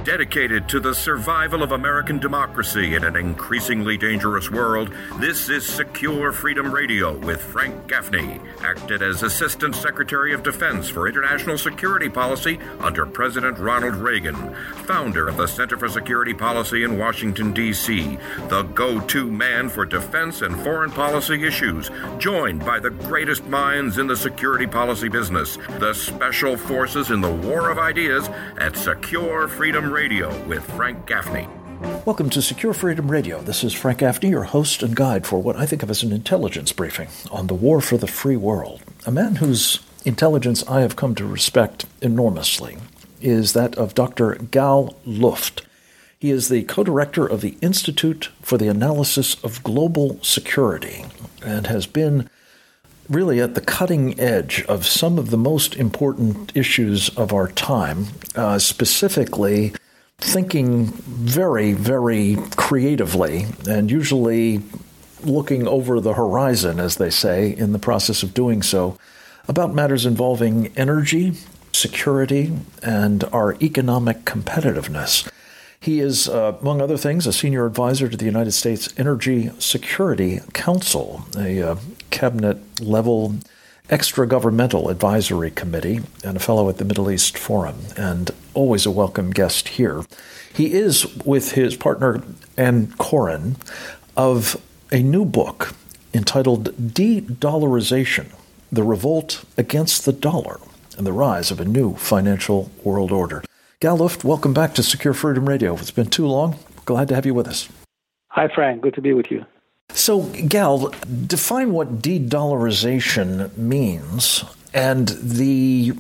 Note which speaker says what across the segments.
Speaker 1: Dedicated to the survival of American democracy in an increasingly dangerous world, this is Secure Freedom Radio with Frank Gaffney, acted as Assistant Secretary of Defense for International Security Policy under President Ronald Reagan, founder of the Center for Security Policy in Washington, D.C., the go-to man for defense and foreign policy issues, joined by the greatest minds in the security policy business, the special forces in the war of ideas at Secure Freedom Radio with Frank Gaffney.
Speaker 2: Welcome to Secure Freedom Radio. This is Frank Gaffney, your host and guide for what I think of as an intelligence briefing on the war for the free world. A man whose intelligence I have come to respect enormously is that of Dr. Gal Luft. He is the co-director of the Institute for the Analysis of Global Security and has been really at the cutting edge of some of the most important issues of our time, specifically thinking very, very creatively and usually looking over the horizon, as they say, in the process of doing so, about matters involving energy, security, and our economic competitiveness. He is, among other things, a senior advisor to the United States Energy Security Council, a cabinet-level extra-governmental advisory committee, and a fellow at the Middle East Forum, and always a welcome guest here. He is, with his partner Ann Coren, of a new book entitled De-Dollarization, The Revolt Against the Dollar and the Rise of a New Financial World Order. Gal Luft, welcome back to Secure Freedom Radio. It's been too long. Glad to have you with us.
Speaker 3: Hi, Frank. Good to be with you.
Speaker 2: So, Gal, define what de-dollarization means and the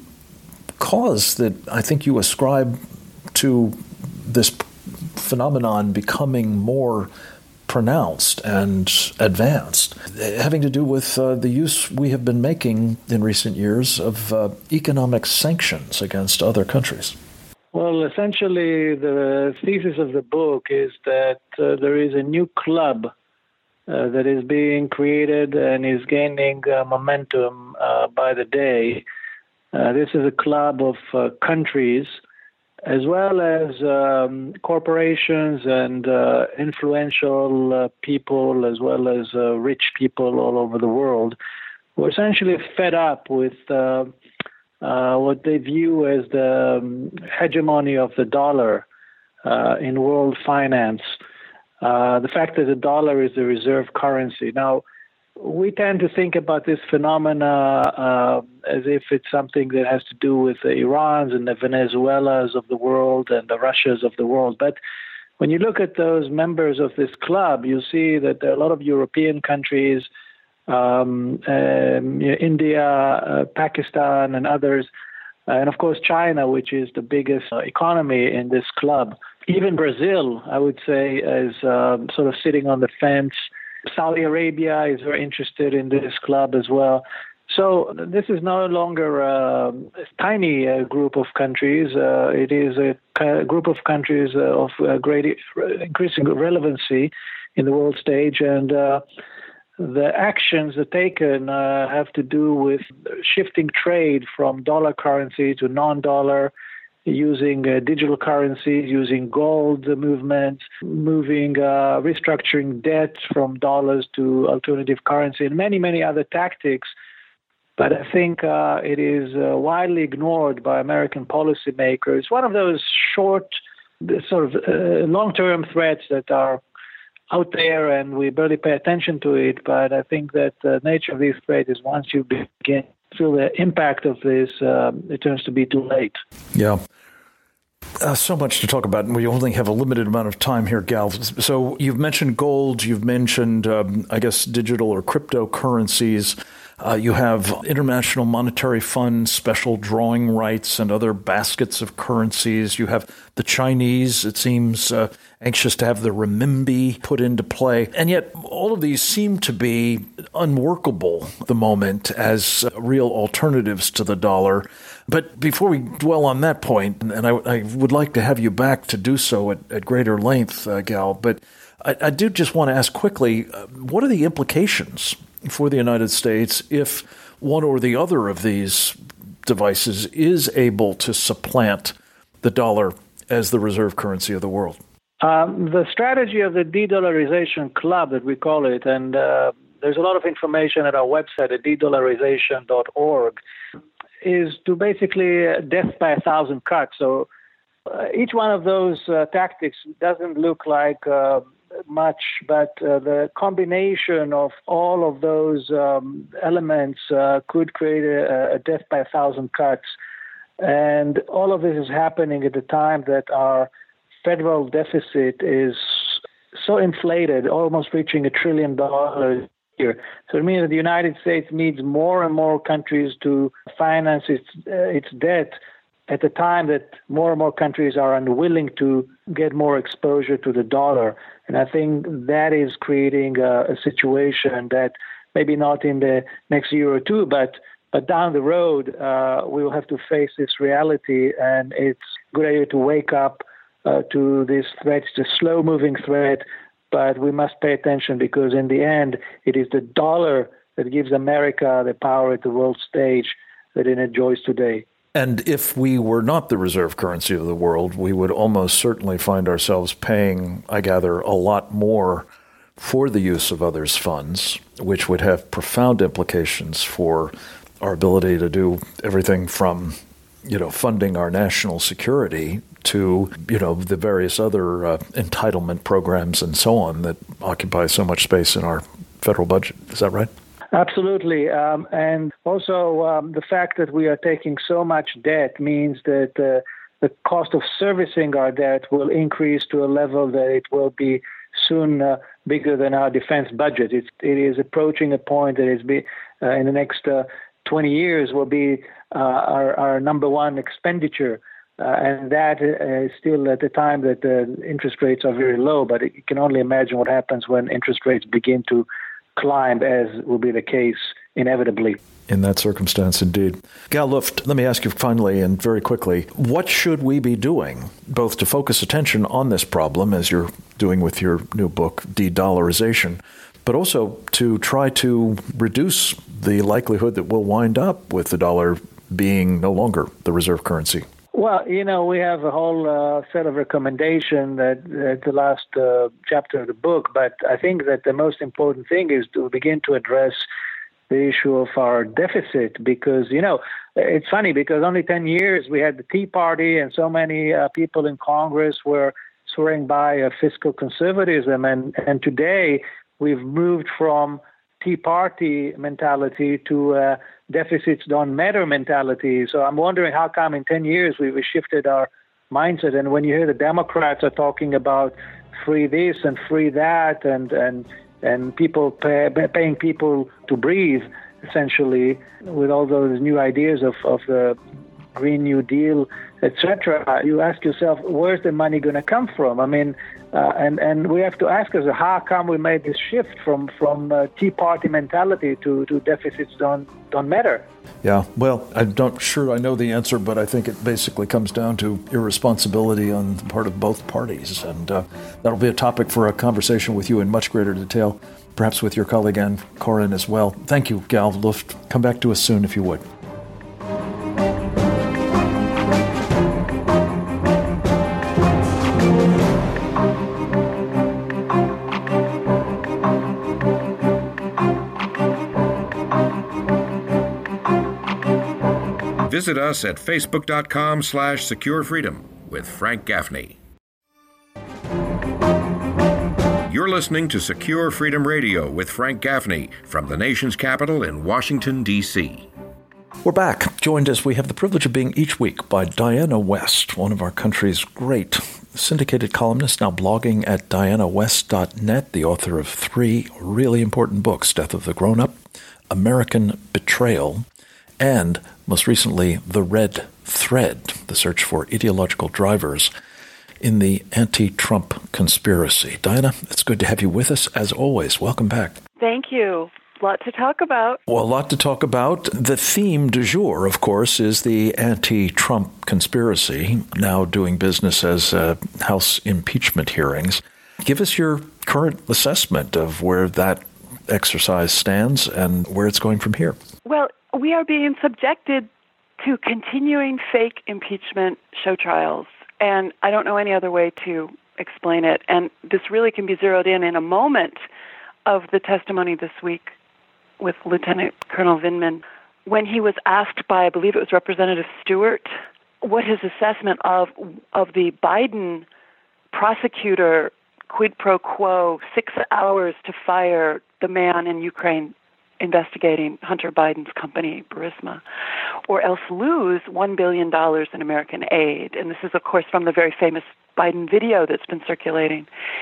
Speaker 2: cause that I think you ascribe to this phenomenon becoming more pronounced and advanced, having to do with the use we have been making in recent years of economic sanctions against other countries.
Speaker 3: Well, essentially, the thesis of the book is that there is a new club that is being created and is gaining momentum by the day. This is a club of countries as well as corporations and influential people as well as rich people all over the world who are essentially fed up with what they view as the hegemony of the dollar in world finance. The fact that the dollar is the reserve currency. Now, we tend to think about this phenomena as if it's something that has to do with the Irans and the Venezuelas of the world and the Russias of the world. But when you look at those members of this club, you see that there are a lot of European countries, India, Pakistan, and others, and of course China, which is the biggest economy in this club. Even Brazil, I would say, is sort of sitting on the fence. Saudi Arabia is very interested in this club as well. So this is no longer a tiny group of countries. It is a group of countries of great increasing relevancy in the world stage, and the actions that taken have to do with shifting trade from dollar currency to non-dollar, using digital currencies, using gold movements, restructuring debt from dollars to alternative currency, and many, many other tactics. But I think it is widely ignored by American policymakers. One of those long-term threats that are out there, and we barely pay attention to it. But I think that the nature of these threats is once you begin to feel the impact of this, it turns to be too late.
Speaker 2: Yeah. So much to talk about, and we only have a limited amount of time here, Gal. So you've mentioned gold, you've mentioned, digital or cryptocurrencies. You have International Monetary Fund special drawing rights and other baskets of currencies. You have the Chinese, it seems, anxious to have the renminbi put into play. And yet all of these seem to be unworkable at the moment as real alternatives to the dollar. But before we dwell on that point, and I would like to have you back to do so at greater length, Gal, but I do just want to ask quickly, what are the implications for the United States if one or the other of these devices is able to supplant the dollar as the reserve currency of the world?
Speaker 3: The strategy of the de-dollarization club, that we call it, and there's a lot of information at our website at dedollarization.org, is to basically death by 1,000 cuts. So each one of those tactics doesn't look like much, but the combination of all of those elements could create a death by 1,000 cuts. And all of this is happening at the time that our federal deficit is so inflated, almost reaching $1 trillion a year. So it means that the United States needs more and more countries to finance its debt at the time that more and more countries are unwilling to get more exposure to the dollar. And I think that is creating a situation that maybe not in the next year or two, but down the road, we will have to face this reality, and it's a good idea to wake up to this threat. It's a slow-moving threat, but we must pay attention because in the end, it is the dollar that gives America the power at the world stage that it enjoys today.
Speaker 2: And if we were not the reserve currency of the world, we would almost certainly find ourselves paying, I gather, a lot more for the use of others' funds, which would have profound implications for our ability to do everything from, funding our national security to, the various other entitlement programs and so on that occupy so much space in our federal budget. Is that right?
Speaker 3: Absolutely. And also the fact that we are taking so much debt means that the cost of servicing our debt will increase to a level that it will be soon bigger than our defense budget. It is approaching a point that is in the next 20 years will be our number one expenditure. And that is still at the time that the interest rates are very low, but you can only imagine what happens when interest rates begin to climb, as will be the case inevitably.
Speaker 2: In that circumstance, indeed. Gal Luft, let me ask you finally and very quickly, what should we be doing, both to focus attention on this problem, as you're doing with your new book, De-Dollarization, but also to try to reduce the likelihood that we'll wind up with the dollar being no longer the reserve currency?
Speaker 3: Well, we have a whole set of recommendations that the last chapter of the book, but I think that the most important thing is to begin to address the issue of our deficit because, it's funny because only 10 years we had the Tea Party and so many people in Congress were swearing by fiscal conservatism. And today we've moved from Tea Party mentality to deficits don't matter mentality. So I'm wondering how come in 10 years we shifted our mindset. And when you hear the Democrats are talking about free this and free that and people paying people to breathe, essentially, with all those new ideas of the Green New Deal, etc., you ask yourself, where's the money going to come from? I mean, and we have to ask ourselves, how come we made this shift from Tea Party mentality to deficits don't matter?
Speaker 2: Yeah, well, I'm not sure I know the answer, but I think it basically comes down to irresponsibility on the part of both parties. And that'll be a topic for a conversation with you in much greater detail, perhaps with your colleague Ann Coren as well. Thank you, Gal Luft. Come back to us soon if you would.
Speaker 1: Visit us at facebook.com/securefreedom with Frank Gaffney. You're listening to Secure Freedom Radio with Frank Gaffney from the nation's capital in Washington, D.C.
Speaker 2: We're back, joined as we have the privilege of being each week by Diana West, one of our country's great syndicated columnists, now blogging at dianawest.net, the author of 3 really important books, Death of the Grown-Up, American Betrayal, and, most recently, The Red Thread, the search for ideological drivers in the anti-Trump conspiracy. Diana, it's good to have you with us, as always. Welcome back.
Speaker 4: Thank you. A lot to talk about.
Speaker 2: Well, a lot to talk about. The theme du jour, of course, is the anti-Trump conspiracy, now doing business as House impeachment hearings. Give us your current assessment of where that exercise stands and where it's going from here.
Speaker 4: Well, we are being subjected to continuing fake impeachment show trials. And I don't know any other way to explain it. And this really can be zeroed in a moment of the testimony this week with Lieutenant Colonel Vindman, when he was asked by, I believe it was Representative Stewart, what his assessment of the Biden prosecutor quid pro quo, 6 hours to fire the man in Ukraine investigating Hunter Biden's company, Burisma, or else lose $1 billion in American aid. And this is, of course, from the very famous Biden video that's been circulating.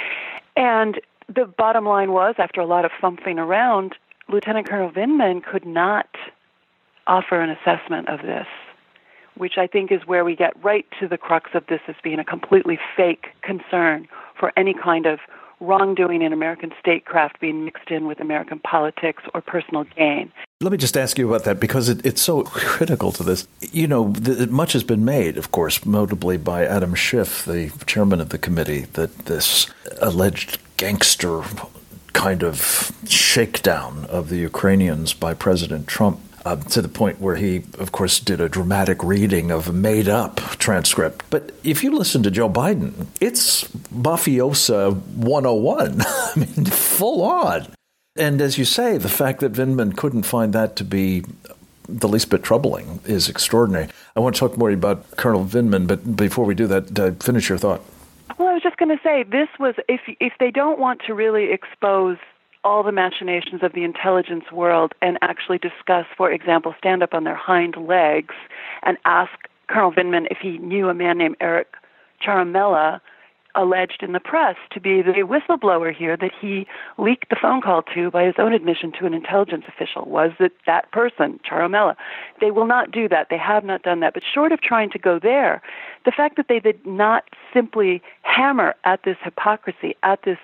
Speaker 4: And the bottom line was, after a lot of thumping around, Lieutenant Colonel Vindman could not offer an assessment of this, which I think is where we get right to the crux of this as being a completely fake concern for any kind of wrongdoing in American statecraft being mixed in with American politics or personal gain.
Speaker 2: Let me just ask you about that, because it's so critical to this. You know, much has been made, of course, notably by Adam Schiff, the chairman of the committee, that this alleged gangster kind of shakedown of the Ukrainians by President Trump, to the point where he, of course, did a dramatic reading of a made-up transcript. But if you listen to Joe Biden, it's mafiosa 101. I mean, full on. And as you say, the fact that Vindman couldn't find that to be the least bit troubling is extraordinary. I want to talk more about Colonel Vindman, but before we do that, finish your thought.
Speaker 4: Well, I was just going to say, this was, if they don't want to really expose all the machinations of the intelligence world and actually discuss, for example, stand up on their hind legs and ask Colonel Vindman if he knew a man named Eric Ciaramella, alleged in the press to be the whistleblower here that he leaked the phone call to by his own admission to an intelligence official. Was it that person, Ciaramella? They will not do that. They have not done that. But short of trying to go there, the fact that they did not simply hammer at this hypocrisy, at this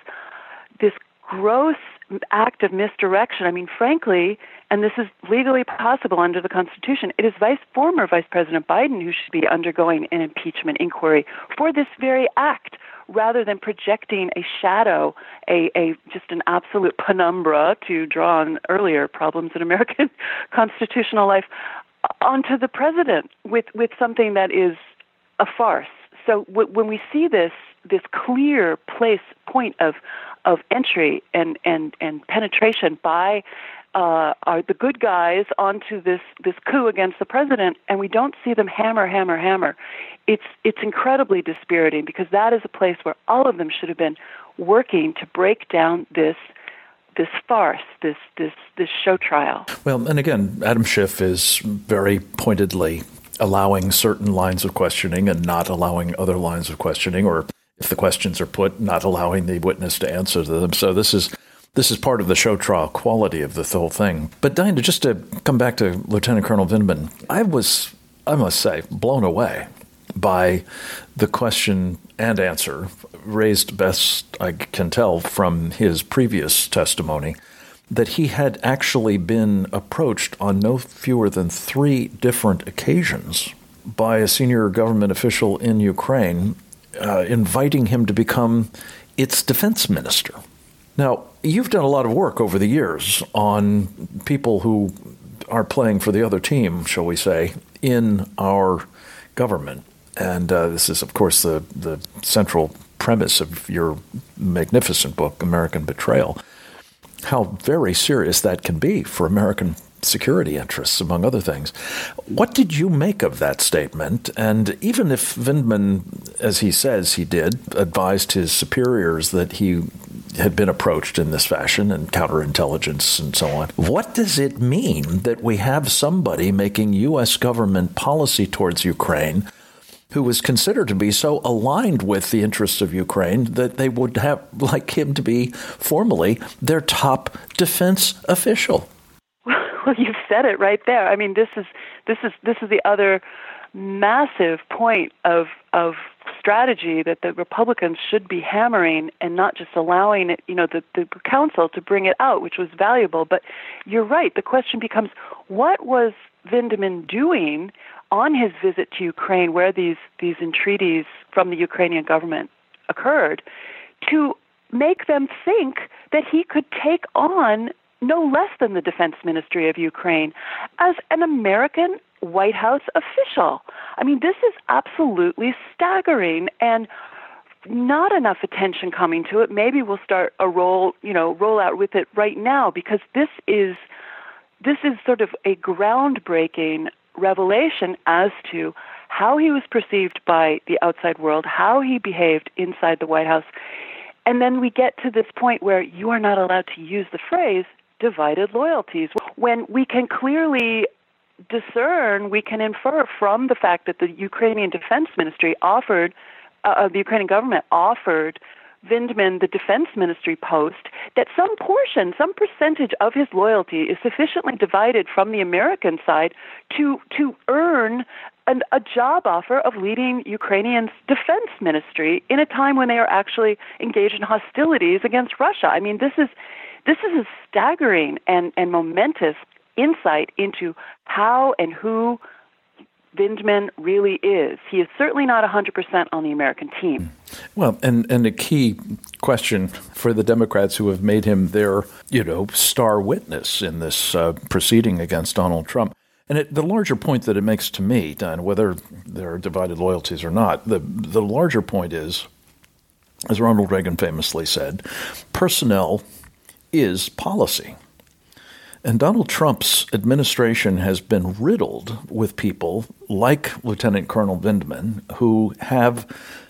Speaker 4: gross act of misdirection. I mean, frankly, and this is legally possible under the Constitution, it is former Vice President Biden who should be undergoing an impeachment inquiry for this very act, rather than projecting a shadow, just an absolute penumbra, to draw on earlier problems in American constitutional life, onto the president with something that is a farce. So when we see this clear point of entry and penetration by the good guys onto this coup against the president, and we don't see them hammer, it's incredibly dispiriting, because that is a place where all of them should have been working to break down this farce, this show trial.
Speaker 2: Well, and again, Adam Schiff is very pointedly allowing certain lines of questioning and not allowing other lines of questioning, or if the questions are put, not allowing the witness to answer them. So this is part of the show trial quality of the whole thing. But Diana, just to come back to Lieutenant Colonel Vindman, I must say, blown away by the question and answer raised, best I can tell from his previous testimony, that he had actually been approached on no fewer than 3 different occasions by a senior government official in Ukraine, inviting him to become its defense minister. Now, you've done a lot of work over the years on people who are playing for the other team, shall we say, in our government. And this is, of course, the central premise of your magnificent book, American Betrayal. How very serious that can be for American security interests, among other things. What did you make of that statement? And even if Vindman, as he says he did, advised his superiors that he had been approached in this fashion and counterintelligence and so on, what does it mean that we have somebody making U.S. government policy towards Ukraine who was considered to be so aligned with the interests of Ukraine that they would have like him to be formally their top defense official?
Speaker 4: Well, you've said it right there. I mean, this is the other massive point of strategy that the Republicans should be hammering, and not just allowing it, the council to bring it out, which was valuable. But you're right. The question becomes, what was Vindman doing on his visit to Ukraine, where these entreaties from the Ukrainian government occurred, to make them think that he could take on no less than the defense ministry of Ukraine as an American White House official. I mean, this is absolutely staggering, and not enough attention coming to it. Maybe we'll start a roll out with it right now, because this is sort of a groundbreaking revelation as to how he was perceived by the outside world, how he behaved inside the White House. And then we get to this point where you are not allowed to use the phrase divided loyalties, when we can clearly discern, we can infer from the fact that the Ukrainian Defense Ministry offered, the Ukrainian government offered Vindman the Defense Ministry post, that some portion, some percentage of his loyalty is sufficiently divided from the American side to earn a job offer of leading Ukrainian's defense ministry in a time when they are actually engaged in hostilities against Russia. I mean, this is a staggering and momentous insight into how and who Vindman really is. He is certainly not 100% on the American team.
Speaker 2: Well, and a key question for the Democrats who have made him their, star witness in this proceeding against Donald Trump. And the larger point that it makes to me, Don, whether there are divided loyalties or not, the larger point is, as Ronald Reagan famously said, personnel is policy. And Donald Trump's administration has been riddled with people like Lieutenant Colonel Vindman who have,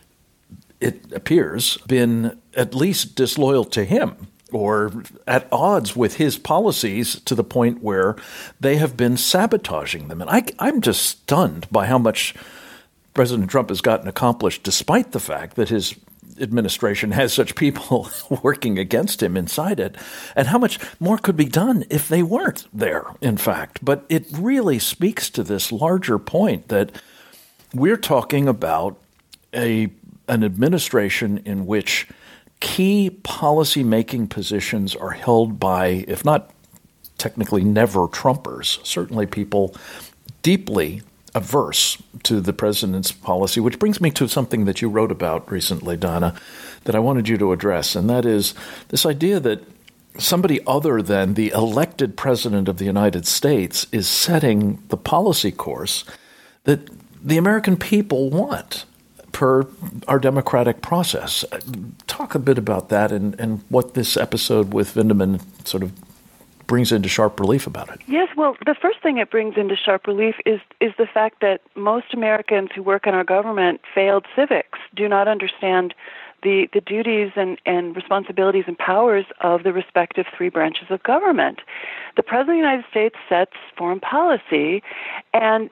Speaker 2: it appears, been at least disloyal to him or at odds with his policies to the point where they have been sabotaging them. And I'm just stunned by how much President Trump has gotten accomplished despite the fact that his administration has such people working against him inside it, and how much more could be done if they weren't there, in fact. But it really speaks to this larger point that we're talking about an administration in which key policy-making positions are held by, if not technically never Trumpers, certainly people deeply averse to the president's policy, which brings me to something that you wrote about recently, Donna, that I wanted you to address, and that is this idea that somebody other than the elected president of the United States is setting the policy course that the American people want per our democratic process. Talk a bit about that and what this episode with Vindman sort of brings into sharp relief about it.
Speaker 4: Yes, well, the first thing it brings into sharp relief is the fact that most Americans who work in our government, failed civics, do not understand the duties and responsibilities and powers of the respective three branches of government. The President of the United States sets foreign policy, and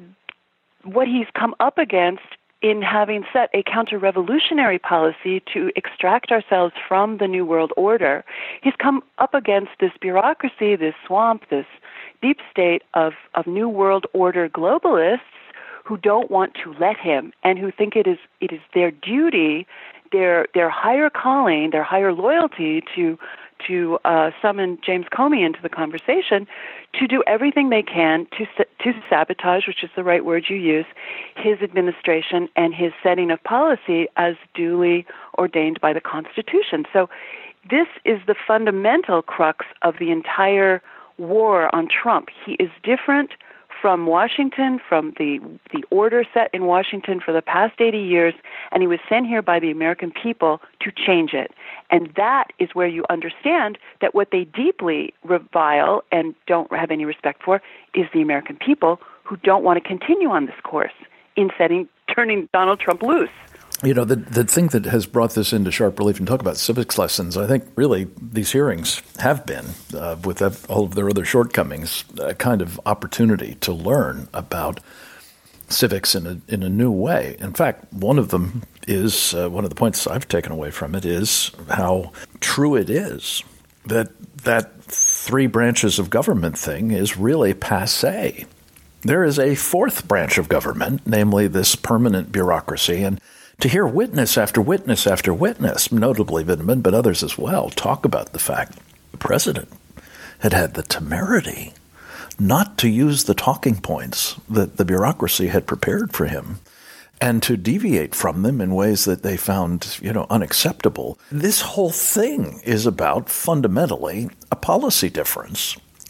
Speaker 4: what he's come up against in having set a counter-revolutionary policy to extract ourselves from the New World Order, he's come up against this bureaucracy, this swamp, this deep state of New World Order globalists who don't want to let him and who think it is their duty, their higher calling, their higher loyalty to summon James Comey into the conversation, to do everything they can to sabotage, which is the right word you use, his administration and his setting of policy as duly ordained by the Constitution. So this is the fundamental crux of the entire war on Trump. He is different from Washington, from the order set in Washington for the past 80 years, and he was sent here by the American people to change it. And that is where you understand that what they deeply revile and don't have any respect for is the American people who don't want to continue on this course in turning Donald Trump loose.
Speaker 2: You know, the thing that has brought this into sharp relief, and talk about civics lessons, I think really these hearings have been, with all of their other shortcomings, a kind of opportunity to learn about civics in a new way. In fact, one of them is, one of the points I've taken away from it is how true it is that three branches of government thing is really passé. There is a fourth branch of government, namely this permanent bureaucracy, and to hear witness after witness after witness, notably Vindman, but others as well, talk about the fact the president had the temerity not to use the talking points that the bureaucracy had prepared for him and to deviate from them in ways that they found, unacceptable. This whole thing is about fundamentally a policy difference.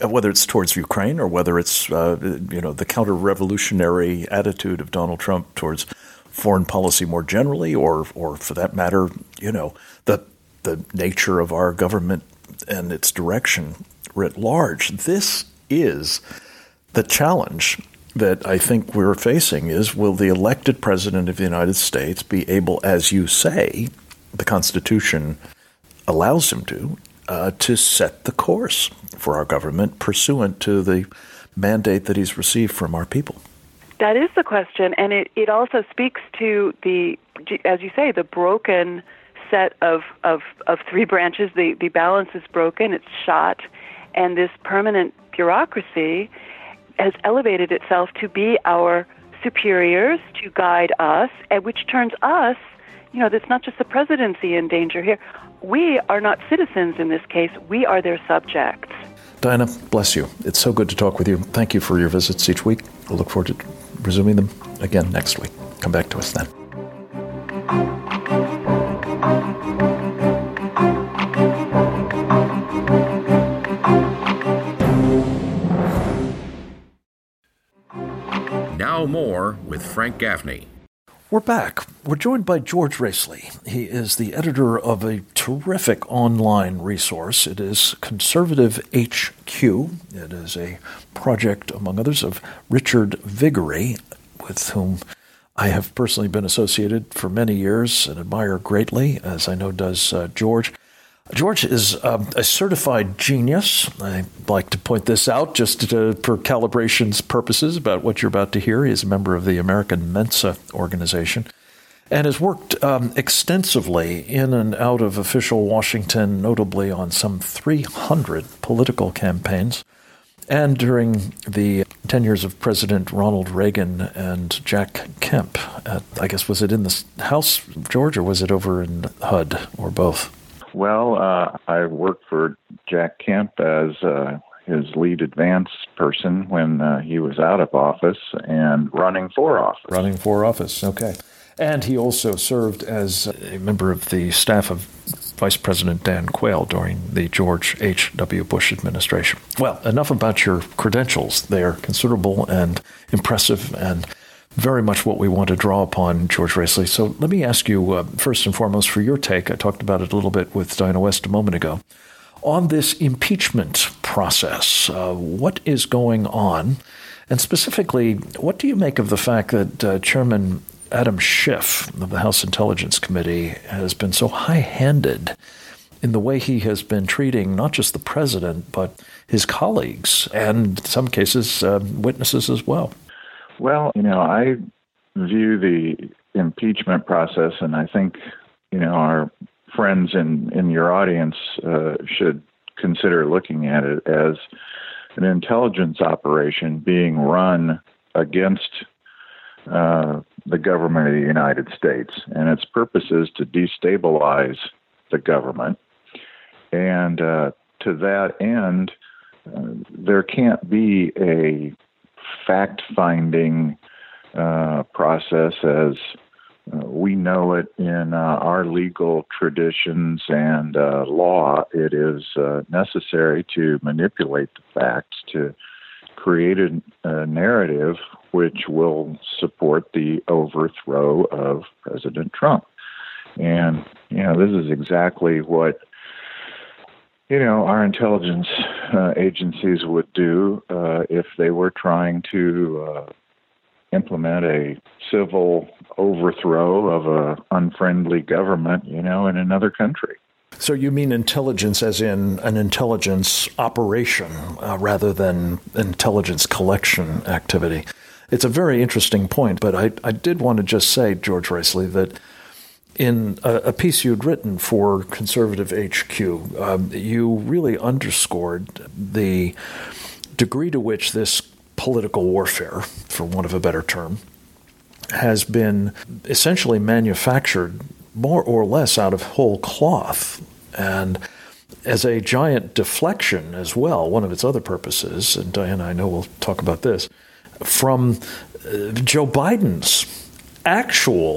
Speaker 2: whether it's towards Ukraine or whether it's the counter-revolutionary attitude of Donald Trump towards foreign policy more generally, or for that matter, the nature of our government and its direction writ large. This is the challenge that I think we're facing is, will the elected president of the United States be able, as you say, the Constitution allows him to set the course for our government pursuant to the mandate that he's received from our people?
Speaker 4: That is the question, and it also speaks to the, as you say, the broken set of three branches. The balance is broken, it's shot, and this permanent bureaucracy has elevated itself to be our superiors, to guide us, and which turns us, it's not just the presidency in danger here. We are not citizens in this case. We are their subjects.
Speaker 2: Diana, bless you. It's so good to talk with you. Thank you for your visits each week. We'll look forward to resuming them again next week. Come back to us then.
Speaker 1: Now more with Frank Gaffney.
Speaker 2: We're back. We're joined by George Racely. He is the editor of a terrific online resource. It is Conservative HQ. It is a project, among others, of Richard Viguerie, with whom I have personally been associated for many years and admire greatly, as I know does George. George is a certified genius. I like to point this out just for calibration's purposes about what you're about to hear. He is a member of the American Mensa organization and has worked extensively in and out of official Washington, notably on some 300 political campaigns. And during the 10 years of President Ronald Reagan and Jack Kemp, was it in the House, George, or was it over in HUD, or both?
Speaker 5: Well, I worked for Jack Kemp as his lead advance person when he was out of office and running for office.
Speaker 2: Running for office, okay. And he also served as a member of the staff of Vice President Dan Quayle during the George H.W. Bush administration. Well, enough about your credentials. They are considerable and impressive and very much what we want to draw upon, George Racely. So let me ask you, first and foremost, for your take. I talked about it a little bit with Diana West a moment ago. On this impeachment process, what is going on? And specifically, what do you make of the fact that Chairman Adam Schiff of the House Intelligence Committee has been so high-handed in the way he has been treating not just the president, but his colleagues and, in some cases, witnesses as well?
Speaker 5: Well, I view the impeachment process, and I think, our friends in your audience should consider looking at it as an intelligence operation being run against the government of the United States. And its purpose is to destabilize the government. And to that end, there can't be a fact-finding process as we know it in our legal traditions and law. It is necessary to manipulate the facts to create a narrative which will support the overthrow of President Trump. And, this is exactly what our intelligence agencies would do if they were trying to implement a civil overthrow of an unfriendly government, in another country.
Speaker 2: So you mean intelligence as in an intelligence operation rather than intelligence collection activity? It's a very interesting point, but I did want to just say, George Racely, that in a piece you'd written for Conservative HQ, you really underscored the degree to which this political warfare, for want of a better term, has been essentially manufactured more or less out of whole cloth. And as a giant deflection as well, one of its other purposes, and Diana, I know we'll talk about this, from Joe Biden's actual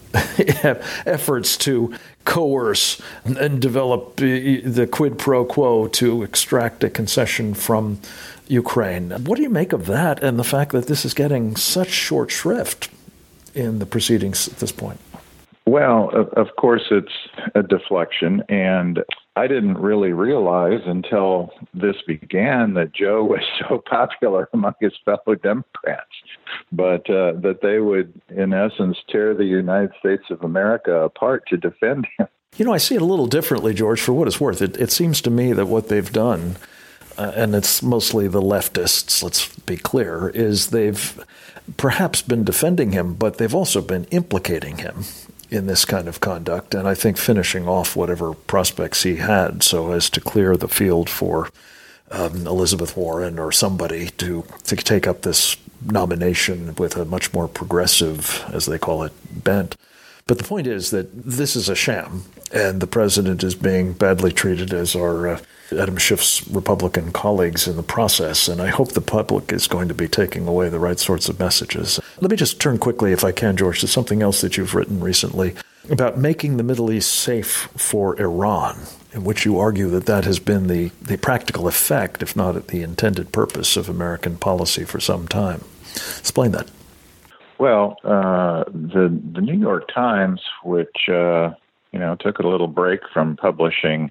Speaker 2: efforts to coerce and develop the quid pro quo to extract a concession from Ukraine. What do you make of that and the fact that this is getting such short shrift in the proceedings at this point?
Speaker 5: Well, of course, it's a deflection, and I didn't really realize until this began that Joe was so popular among his fellow Democrats, but that they would, in essence, tear the United States of America apart to defend him.
Speaker 2: You know, I see it a little differently, George, for what it's worth. It seems to me that what they've done, and it's mostly the leftists, let's be clear, is they've perhaps been defending him, but they've also been implicating him in this kind of conduct, and I think finishing off whatever prospects he had so as to clear the field for Elizabeth Warren or somebody to take up this nomination with a much more progressive, as they call it, bent. But the point is that this is a sham, and the president is being badly treated, as are Adam Schiff's Republican colleagues in the process, and I hope the public is going to be taking away the right sorts of messages. Let me just turn quickly, if I can, George, to something else that you've written recently about making the Middle East safe for Iran, in which you argue that that has been the practical effect, if not the intended purpose, of American policy for some time. Explain that.
Speaker 5: Well, the New York Times, which took a little break from publishing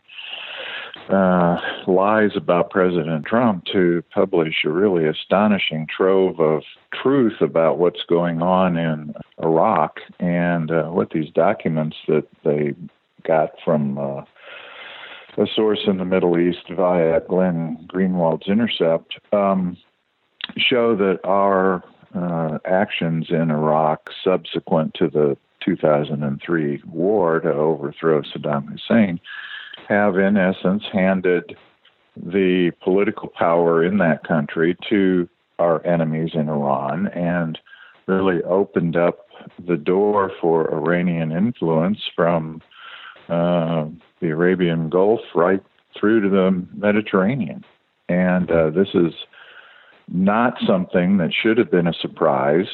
Speaker 5: lies about President Trump to publish a really astonishing trove of truth about what's going on in Iraq and what these documents that they got from a source in the Middle East via Glenn Greenwald's Intercept show that our actions in Iraq subsequent to the 2003 war to overthrow Saddam Hussein have, in essence, handed the political power in that country to our enemies in Iran and really opened up the door for Iranian influence from the Arabian Gulf right through to the Mediterranean. And this is not something that should have been a surprise.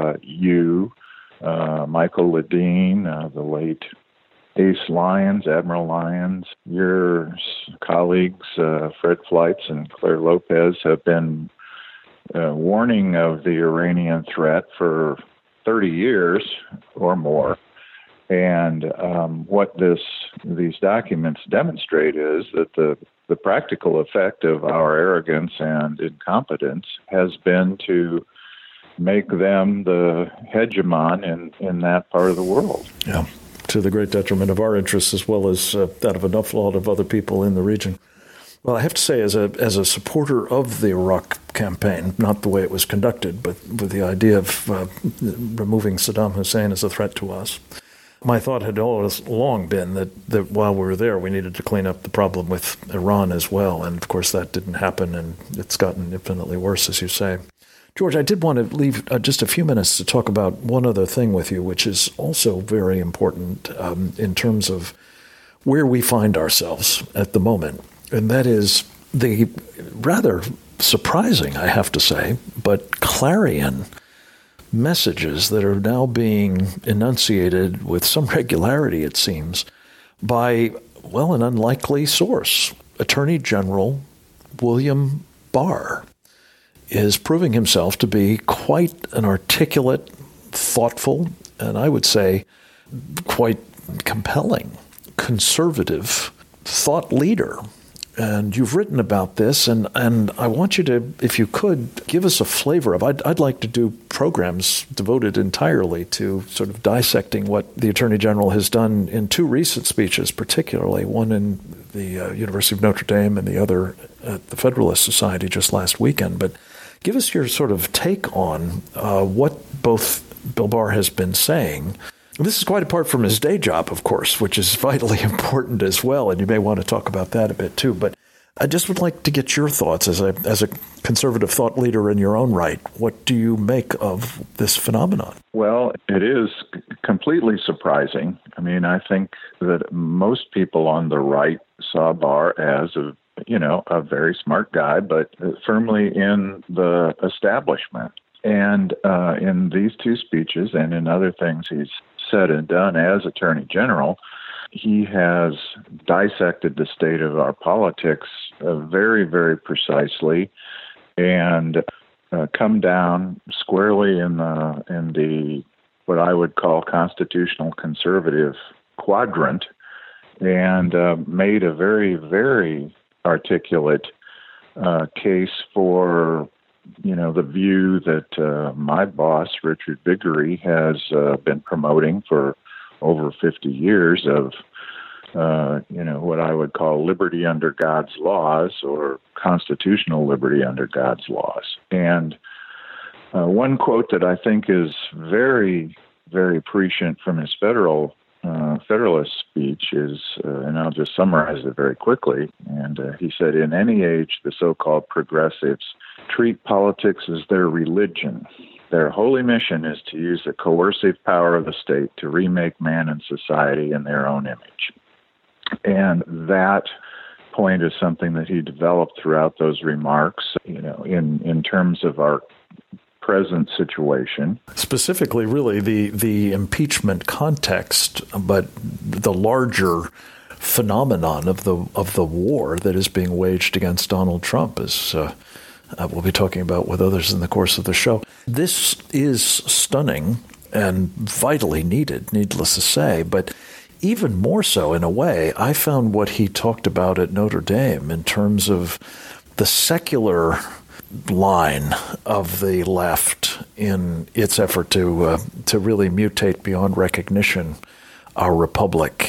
Speaker 5: Michael Ledeen, the late Ace Lyons, Admiral Lyons, your colleagues, Fred Fleitz and Claire Lopez, have been warning of the Iranian threat for 30 years or more. And what these documents demonstrate is that the practical effect of our arrogance and incompetence has been to make them the hegemon in that part of the world.
Speaker 2: Yeah, to the great detriment of our interests as well as that of an awful lot of other people in the region. Well, I have to say, as a supporter of the Iraq campaign, not the way it was conducted, but with the idea of removing Saddam Hussein as a threat to us, my thought had always long been that while we were there, we needed to clean up the problem with Iran as well. And, of course, that didn't happen, and it's gotten infinitely worse, as you say. George, I did want to leave just a few minutes to talk about one other thing with you, which is also very important in terms of where we find ourselves at the moment. And that is the rather surprising, I have to say, but clarion messages that are now being enunciated with some regularity, it seems, by, well, an unlikely source. Attorney General William Barr is proving himself to be quite an articulate, thoughtful, and I would say quite compelling, conservative thought leader. And you've written about this, and I want you to, if you could, give us a flavor of, I'd like to do programs devoted entirely to sort of dissecting what the Attorney General has done in two recent speeches, particularly, one in the University of Notre Dame and the other at the Federalist Society just last weekend. But give us your sort of take on what both Bill Barr has been saying. This is quite apart from his day job, of course, which is vitally important as well, and you may want to talk about that a bit too. But I just would like to get your thoughts as a conservative thought leader in your own right. What do you make of this phenomenon?
Speaker 5: Well, it is completely surprising. I mean, I think that most people on the right saw Barr as a very smart guy, but firmly in the establishment. And in these two speeches and in other things he's said and done as Attorney General, he has dissected the state of our politics very, very precisely and come down squarely in the what I would call constitutional conservative quadrant, and made a very, very articulate case for, the view that my boss, Richard Viguerie, has been promoting for over 50 years of, what I would call liberty under God's laws, or constitutional liberty under God's laws. And one quote that I think is very, very prescient from his Federalist speech is, and I'll just summarize it very quickly, and he said, "In any age, the so-called progressives treat politics as their religion. Their holy mission is to use the coercive power of the state to remake man and society in their own image." And that point is something that he developed throughout those remarks, in terms of our present situation.
Speaker 2: Specifically, really, the impeachment context, but the larger phenomenon of the war that is being waged against Donald Trump, as we'll be talking about with others in the course of the show. This is stunning and vitally needed, needless to say, but even more so, in a way, I found what he talked about at Notre Dame in terms of the secular line of the left in its effort to really mutate beyond recognition our republic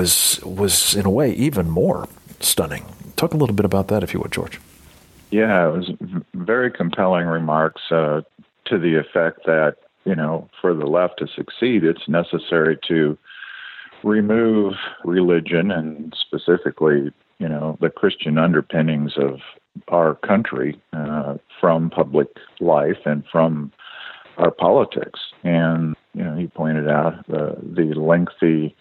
Speaker 2: was in a way even more stunning. Talk a little bit about that, if you would, George.
Speaker 5: Yeah, it was very compelling remarks to the effect that, for the left to succeed, it's necessary to remove religion and specifically, the Christian underpinnings of our country from public life and from our politics. And, he pointed out the lengthy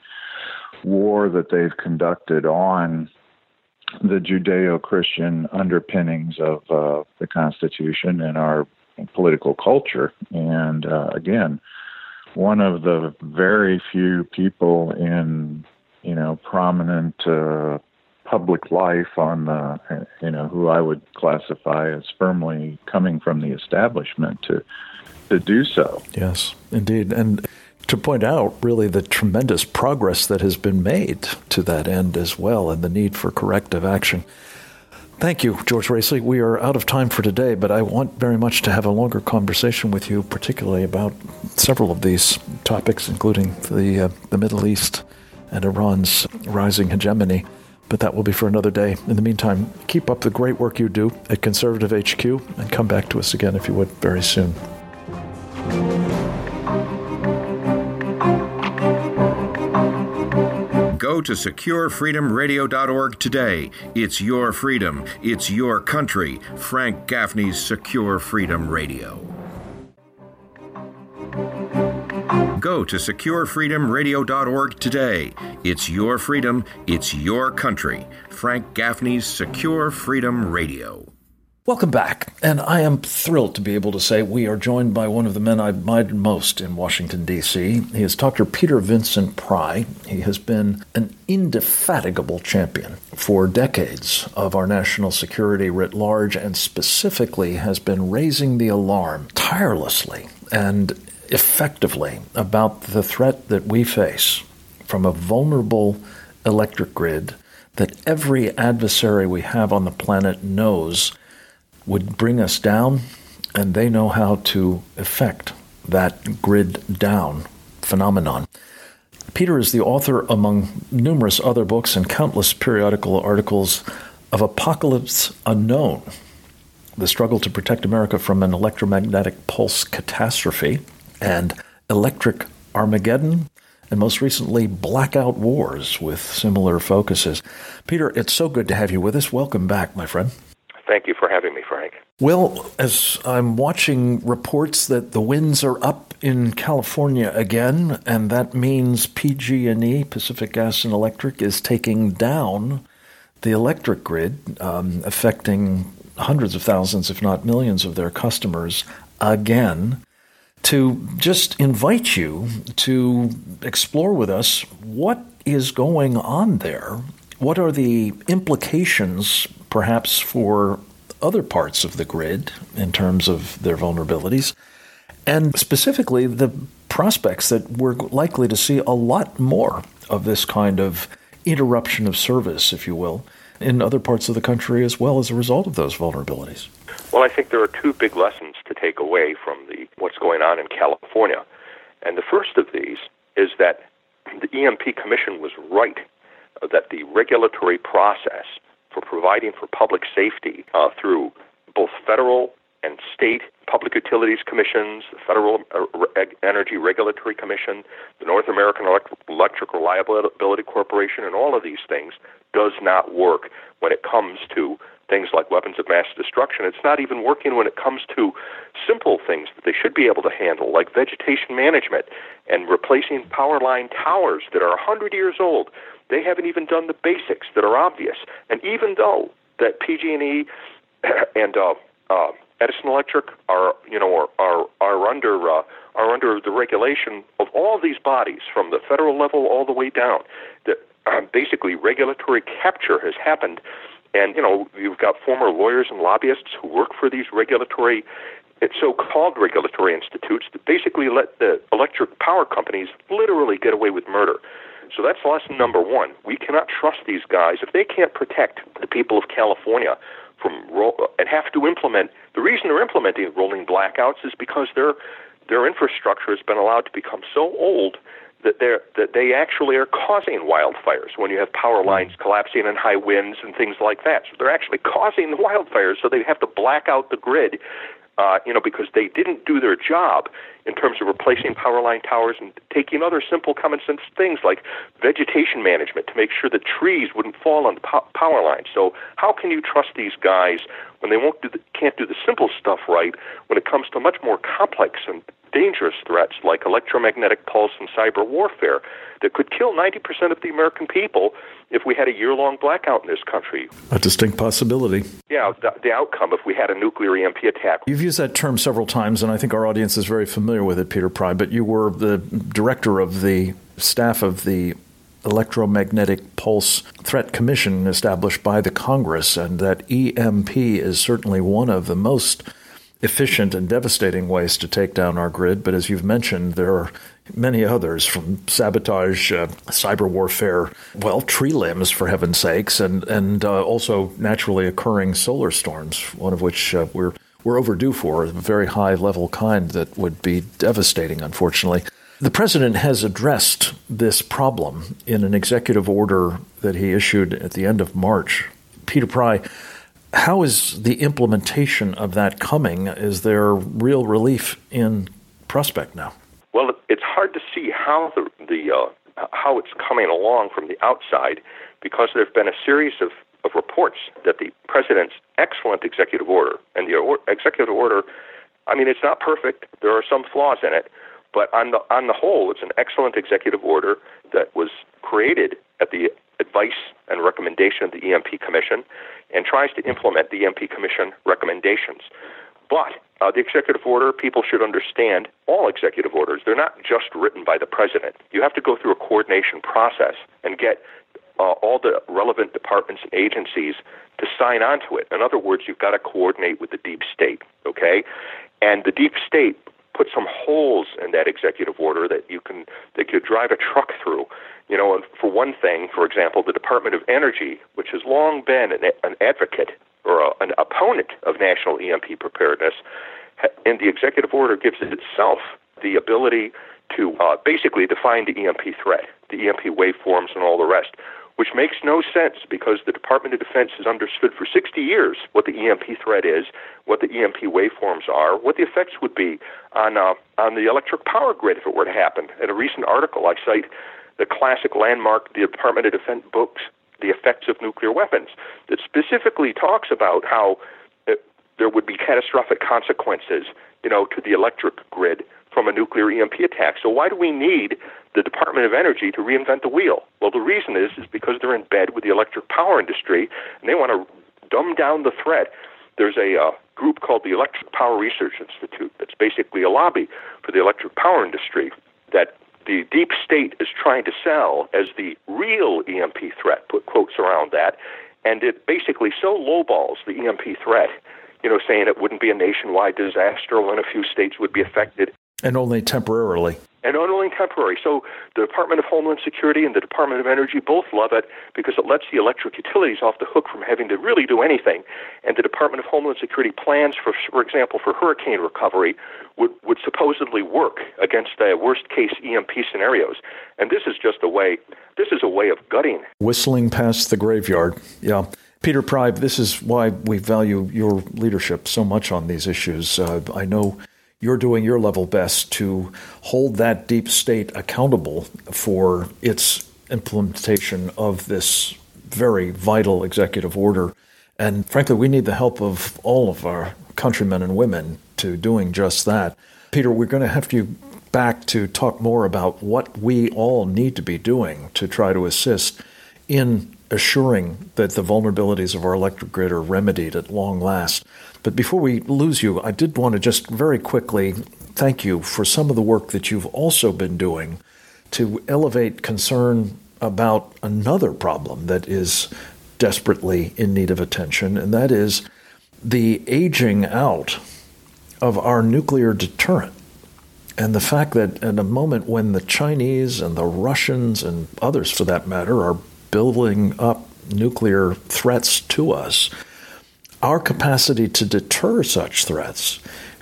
Speaker 5: war that they've conducted on the Judeo-Christian underpinnings of the Constitution and our political culture. And again, one of the very few people in, prominent public life on the, who I would classify as firmly coming from the establishment to do so.
Speaker 2: Yes, indeed. And to point out really the tremendous progress that has been made to that end as well, and the need for corrective action. Thank you, George Racely. We are out of time for today, but I want very much to have a longer conversation with you, particularly about several of these topics, including the Middle East and Iran's rising hegemony. But that will be for another day. In the meantime, keep up the great work you do at Conservative HQ, and come back to us again, if you would, very soon.
Speaker 1: Go to SecureFreedomRadio.org today. It's your freedom. It's your country. Frank Gaffney's Secure Freedom Radio. Go to SecureFreedomRadio.org today. It's your freedom. It's your country. Frank Gaffney's Secure Freedom Radio.
Speaker 2: Welcome back, and I am thrilled to be able to say we are joined by one of the men I admired most in Washington, D.C. He is Dr. Peter Vincent Pry. He has been an indefatigable champion for decades of our national security writ large, and specifically has been raising the alarm tirelessly and effectively about the threat that we face from a vulnerable electric grid that every adversary we have on the planet knows would bring us down, and they know how to effect that grid down phenomenon. Peter is the author, among numerous other books and countless periodical articles, of Apocalypse Unknown, The Struggle to Protect America from an Electromagnetic Pulse Catastrophe, and Electric Armageddon, and most recently, Blackout Wars, with similar focuses. Peter, it's so good to have you with us. Welcome back, my friend.
Speaker 6: Thank you for having me, Frank.
Speaker 2: Well, as I'm watching reports that the winds are up in California again, and that means PG&E, Pacific Gas and Electric, is taking down the electric grid, affecting hundreds of thousands, if not millions, of their customers again. to just invite you to explore with us what is going on there. What are the implications, perhaps, for other parts of the grid in terms of their vulnerabilities, and specifically the prospects that we're likely to see a lot more of this kind of interruption of service, if you will, in other parts of the country as well as a result of those vulnerabilities?
Speaker 6: Well, I think there are two big lessons to take away from what's going on in California. And the first of these is that the EMP Commission was right, that the regulatory process for providing for public safety through both federal and state public utilities commissions, the Federal Energy Regulatory Commission, the North American Electric Reliability Corporation, and all of these things does not work when it comes to things like weapons of mass destruction. It's not even working when it comes to simple things that they should be able to handle, like vegetation management and replacing power line towers that are 100 years old. They haven't even done the basics that are obvious. And even though that PG&E and Edison Electric are under the regulation of all these bodies from the federal level all the way down, that basically regulatory capture has happened. And, you've got former lawyers and lobbyists who work for these so-called regulatory institutes that basically let the electric power companies literally get away with murder. So that's lesson number one. We cannot trust these guys. If they can't protect the people of California and have to implement, the reason they're implementing rolling blackouts is because their infrastructure has been allowed to become so old that they actually are causing wildfires when you have power lines collapsing and high winds and things like that. So they're actually causing the wildfires, so they have to black out the grid, because they didn't do their job in terms of replacing power line towers and taking other simple common sense things like vegetation management to make sure that trees wouldn't fall on the power lines. So how can you trust these guys when they can't do the simple stuff right when it comes to much more complex and dangerous threats like electromagnetic pulse and cyber warfare that could kill 90% of the American people if we had a year-long blackout in this country?
Speaker 2: A distinct possibility.
Speaker 6: Yeah, the outcome if we had a nuclear EMP attack.
Speaker 2: You've used that term several times, and I think our audience is very familiar with it, Peter Pry, but you were the director of the staff of the Electromagnetic Pulse Threat Commission established by the Congress, and that EMP is certainly one of the most efficient and devastating ways to take down our grid. But as you've mentioned, there are many others, from sabotage, cyber warfare, tree limbs, for heaven's sakes, and also naturally occurring solar storms, one of which we're overdue for, a very high-level kind that would be devastating, unfortunately. The president has addressed this problem in an executive order that he issued at the end of March. Peter Pry, how is the implementation of that coming? Is there real relief in prospect now?
Speaker 6: Well, it's hard to see how how it's coming along from the outside, because there have been a series of reports that the president's excellent executive order, and the executive order, it's not perfect. There are some flaws in it, but on the whole, it's an excellent executive order that was created at the advice and recommendation of the EMP Commission and tries to implement the EMP Commission recommendations. But the executive order, people should understand, all executive orders, they're not just written by the president. You have to go through a coordination process and get all the relevant departments and agencies to sign on to it. In other words, you've got to coordinate with the deep state, okay? And the deep state put some holes in that executive order that you could drive a truck through. And for one thing, for example, the Department of Energy, which has long been an advocate or an opponent of national EMP preparedness, in the executive order gives it itself the ability to basically define the EMP threat, the EMP waveforms and all the rest, which makes no sense because the Department of Defense has understood for 60 years what the EMP threat is, what the EMP waveforms are, what the effects would be on the electric power grid if it were to happen. In a recent article, I cite the classic landmark, the Department of Defense books, The Effects of Nuclear Weapons, that specifically talks about how there would be catastrophic consequences, to the electric grid from a nuclear EMP attack. So why do we need the Department of Energy to reinvent the wheel? Well, the reason is because they're in bed with the electric power industry, and they want to dumb down the threat there's a group called the Electric Power Research Institute that's basically a lobby for the electric power industry that the deep state is trying to sell as the real EMP threat, put quotes around that, and it basically so lowballs the EMP threat, saying it wouldn't be a nationwide disaster when a few states would be affected.
Speaker 2: And only temporarily.
Speaker 6: And only temporary. So the Department of Homeland Security and the Department of Energy both love it because it lets the electric utilities off the hook from having to really do anything. And the Department of Homeland Security plans, for example, for hurricane recovery would supposedly work against the worst-case EMP scenarios. And this is a way of gutting.
Speaker 2: Whistling past the graveyard, yeah. Peter Pry, this is why we value your leadership so much on these issues. I know you're doing your level best to hold that deep state accountable for its implementation of this very vital executive order. And frankly, we need the help of all of our countrymen and women to doing just that. Peter, we're going to have you back to talk more about what we all need to be doing to try to assist in assuring that the vulnerabilities of our electric grid are remedied at long last. But before we lose you, I did want to just very quickly thank you for some of the work that you've also been doing to elevate concern about another problem that is desperately in need of attention, and that is the aging out of our nuclear deterrent. And the fact that at a moment when the Chinese and the Russians and others, for that matter, are building up nuclear threats to us, our capacity to deter such threats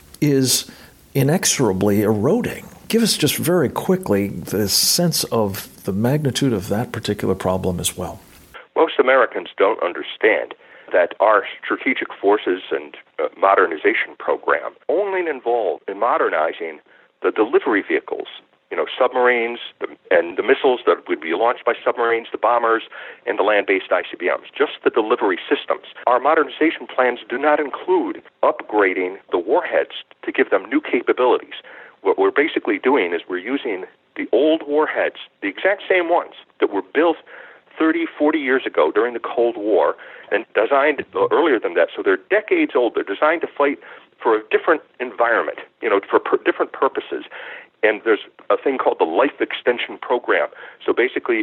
Speaker 2: is inexorably eroding. Give us just very quickly the sense of the magnitude of that particular problem as well.
Speaker 6: Most Americans don't understand that our strategic forces and modernization program only involved in modernizing the delivery vehicles, submarines and the missiles that would be launched by submarines, the bombers, and the land-based ICBMs, just the delivery systems. Our modernization plans do not include upgrading the warheads to give them new capabilities. What we're basically doing is we're using the old warheads, the exact same ones that were built 30, 40 years ago during the Cold War and designed earlier than that. So they're decades old. They're designed to fight for a different environment, for different purposes. And there's a thing called the Life Extension Program. So basically,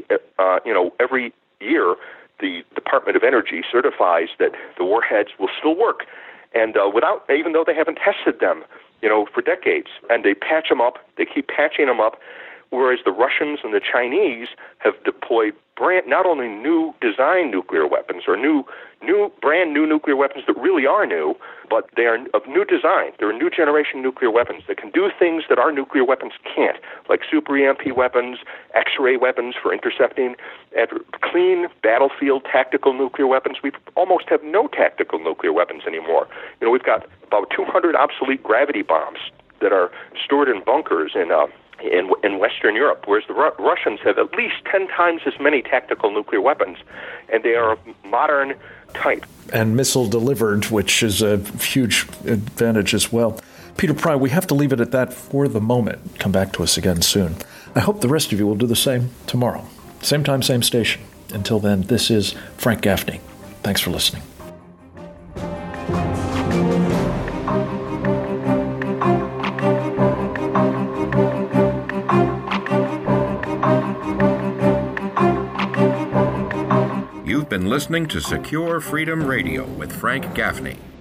Speaker 6: every year, the Department of Energy certifies that the warheads will still work, and even though they haven't tested them, for decades, and they patch them up. They keep patching them up. Whereas the Russians and the Chinese have deployed not only new design nuclear weapons or brand new nuclear weapons that really are new, but they are of new design. They're new generation nuclear weapons that can do things that our nuclear weapons can't, like super EMP weapons, X-ray weapons for intercepting, and clean battlefield tactical nuclear weapons. We almost have no tactical nuclear weapons anymore. We've got about 200 obsolete gravity bombs that are stored in bunkers in Western Europe, whereas the Russians have at least 10 times as many tactical nuclear weapons, and they are of modern type.
Speaker 2: And missile delivered, which is a huge advantage as well. Peter Pry, we have to leave it at that for the moment. Come back to us again soon. I hope the rest of you will do the same tomorrow. Same time, same station. Until then, this is Frank Gaffney. Thanks for listening.
Speaker 1: You've been listening to Secure Freedom Radio with Frank Gaffney.